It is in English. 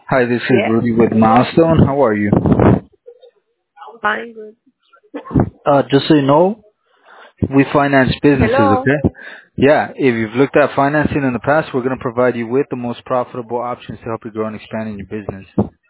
Hi, this is Yes, Rudy with Milestone. How are you? fine, good. Just so you know, we finance businesses, Hello. okay? Yeah, if you've looked at financing in the past, we're going to provide you with the most profitable options to help you grow and expand in your business.